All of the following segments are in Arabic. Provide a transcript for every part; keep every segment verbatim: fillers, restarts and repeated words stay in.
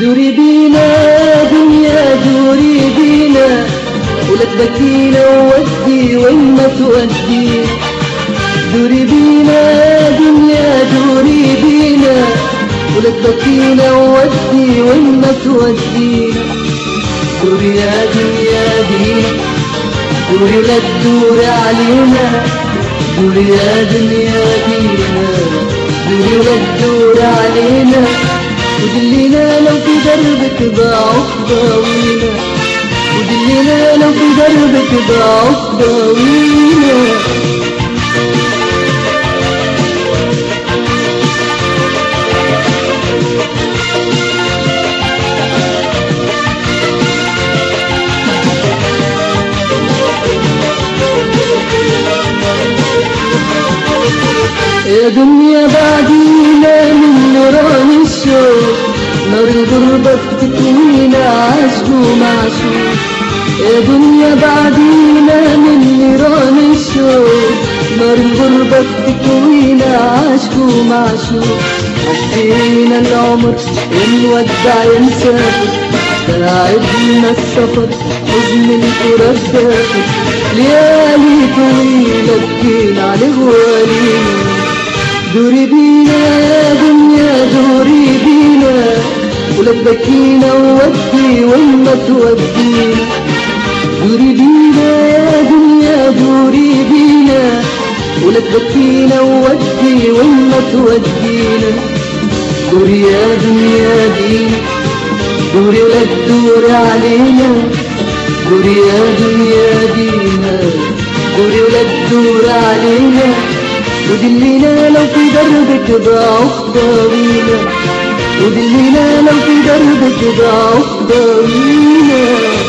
دوري بينا دنيا دوري بينا، ولا تبكينا وودي وين ما تودينا. دوري بينا دنيا دوري بينا، ولا تبكينا وودي وين ما تودينا. دوري يا دنيا بينا، دوري ولا تدوري علينا. دوري يا دنيا بينا، دوري ولا تدوري علينا. ودلينا لو في دربك ضعف ضوينا، ودلينا لو في دربك ضعف ضوينا. يا دنيا بعدينا من نيران الشوق، نار الغربة بتكوينا عشق ومعشوق. يا دنيا بعدينا من نيران الشوق، نار الغربة بتكوينا عشق ومعشوق. عدينا العمر ونودع ينسافر، تعبنا السفر حزن الفراق دافر. ليالي طويلة بكينا على غوالينا. دوري بينا يا دنيا دوري بينا، ولا تبكينا وودي وين ما تودينا. دوري بينا يا دنيا دوري بينا، ولا تبكينا وودي وين ما تودينا. دوري يا دنيا بينا، دوري ولا تدوري علينا. دوري يا دنيا بينا، دوري ولا تدوري علينا. ودلينا لو في دربك ضعف ضوينا، ودلينا لو في دربك ضعف ضوينا.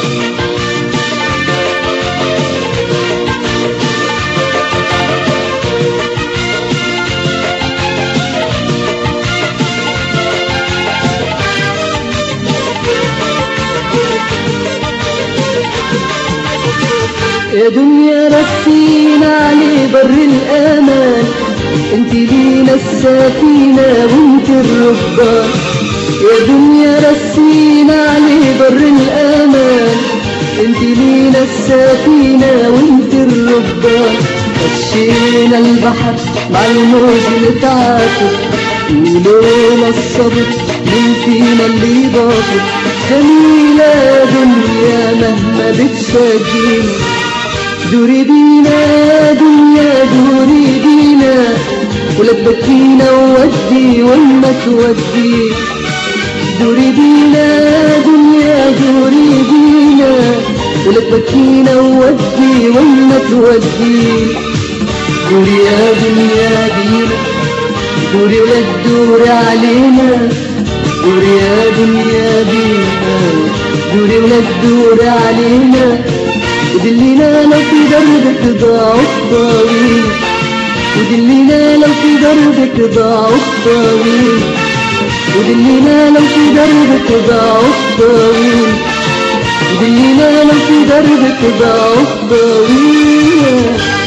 يا دنيا رسينا علي بر الأمان، انت لينا السفينة وانت الرهبان. يا دنيا رسينا علي بر الأمان، انت لينا السفينة وانت الرهبان. مشينا البحر مع الموج نتعافر، ولولا الصبر من فينا اللي باطل. جميلة يا دنيا مهما بتشاكينا. دوري بينا يا دنيا دوري بينا، ولا تبكينا وودي وين ما تودينا. دوري بينا يا دنيا دوري بينا، ولا تبكينا وودي وين ما تودينا. دوري يا دنيا بينا، دوري ولا تدوري علينا. دوري يا دنيا بينا، دوري ولا تدوري علينا. ودلينا لو في دربك ضعف ضوينا، ودلينا لو في دربك ضعف ضوينا. ودلينا لو في دربك ضعف ضوينا، ودلينا لو في دربك ضعف ضوينا.